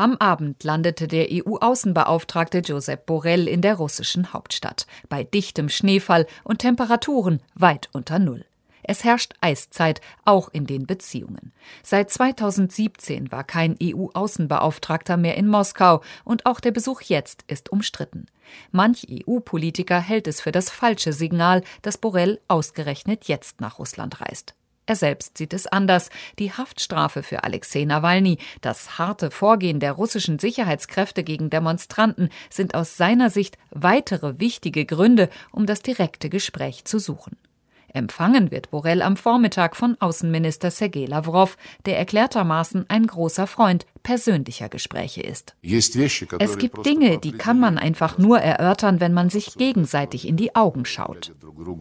Am Abend landete der EU-Außenbeauftragte Josep Borrell in der russischen Hauptstadt, bei dichtem Schneefall und Temperaturen weit unter Null. Es herrscht Eiszeit, auch in den Beziehungen. Seit 2017 war kein EU-Außenbeauftragter mehr in Moskau und auch der Besuch jetzt ist umstritten. Manch EU-Politiker hält es für das falsche Signal, dass Borrell ausgerechnet jetzt nach Russland reist. Er selbst sieht es anders. Die Haftstrafe für Alexei Nawalny, das harte Vorgehen der russischen Sicherheitskräfte gegen Demonstranten sind aus seiner Sicht weitere wichtige Gründe, um das direkte Gespräch zu suchen. Empfangen wird Borrell am Vormittag von Außenminister Sergej Lawrow, der erklärtermaßen ein großer Freund persönlicher Gespräche ist. Es gibt Dinge, die kann man einfach nur erörtern, wenn man sich gegenseitig in die Augen schaut.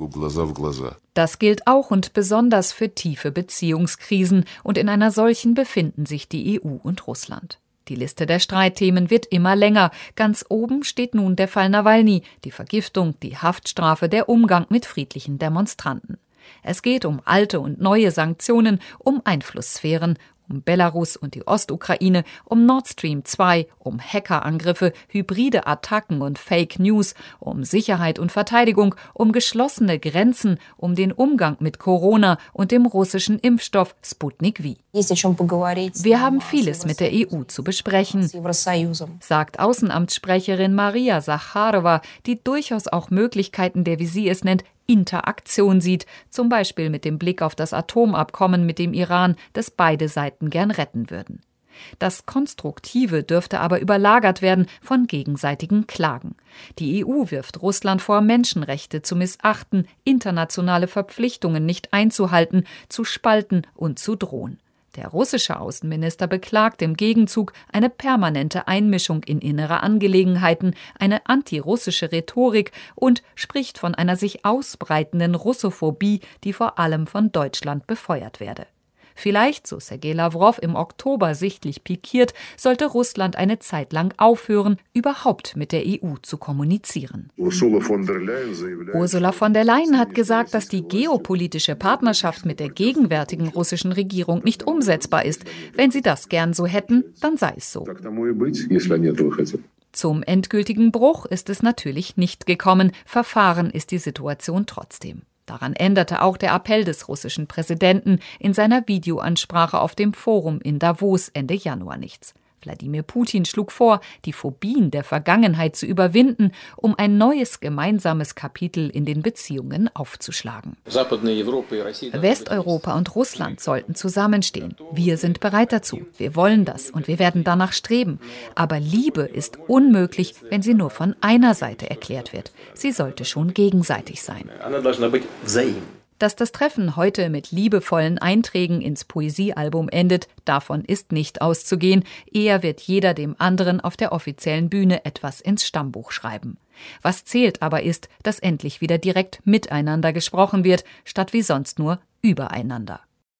Das gilt auch und besonders für tiefe Beziehungskrisen, und in einer solchen befinden sich die EU und Russland. Die Liste der Streitthemen wird immer länger. Ganz oben steht nun der Fall Nawalny, die Vergiftung, die Haftstrafe, der Umgang mit friedlichen Demonstranten. Es geht um alte und neue Sanktionen, um Einflusssphären, um Belarus und die Ostukraine, um Nord Stream 2, um Hackerangriffe, hybride Attacken und Fake News, um Sicherheit und Verteidigung, um geschlossene Grenzen, um den Umgang mit Corona und dem russischen Impfstoff Sputnik V. Wir haben vieles mit der EU zu besprechen, sagt Außenamtssprecherin Maria Sacharowa, die durchaus auch Möglichkeiten der, wie sie es nennt, Interaktion sieht, zum Beispiel mit dem Blick auf das Atomabkommen mit dem Iran, das beide Seiten gern retten würden. Das Konstruktive dürfte aber überlagert werden von gegenseitigen Klagen. Die EU wirft Russland vor, Menschenrechte zu missachten, internationale Verpflichtungen nicht einzuhalten, zu spalten und zu drohen. Der russische Außenminister beklagt im Gegenzug eine permanente Einmischung in innere Angelegenheiten, eine antirussische Rhetorik und spricht von einer sich ausbreitenden Russophobie, die vor allem von Deutschland befeuert werde. Vielleicht, so Sergej Lawrow im Oktober sichtlich pikiert, sollte Russland eine Zeit lang aufhören, überhaupt mit der EU zu kommunizieren. Ursula von der Leyen hat gesagt, dass die geopolitische Partnerschaft mit der gegenwärtigen russischen Regierung nicht umsetzbar ist. Wenn sie das gern so hätten, dann sei es so. Zum endgültigen Bruch ist es natürlich nicht gekommen. Verfahren ist die Situation trotzdem. Daran änderte auch der Appell des russischen Präsidenten in seiner Videoansprache auf dem Forum in Davos Ende Januar nichts. Wladimir Putin schlug vor, die Phobien der Vergangenheit zu überwinden, um ein neues gemeinsames Kapitel in den Beziehungen aufzuschlagen. Westeuropa und Russland sollten zusammenstehen. Wir sind bereit dazu. Wir wollen das und wir werden danach streben. Aber Liebe ist unmöglich, wenn sie nur von einer Seite erklärt wird. Sie sollte schon gegenseitig sein. Dass das Treffen heute mit liebevollen Einträgen ins Poesiealbum endet, davon ist nicht auszugehen. Eher wird jeder dem anderen auf der offiziellen Bühne etwas ins Stammbuch schreiben. Was zählt aber ist, dass endlich wieder direkt miteinander gesprochen wird, statt wie sonst nur übereinander.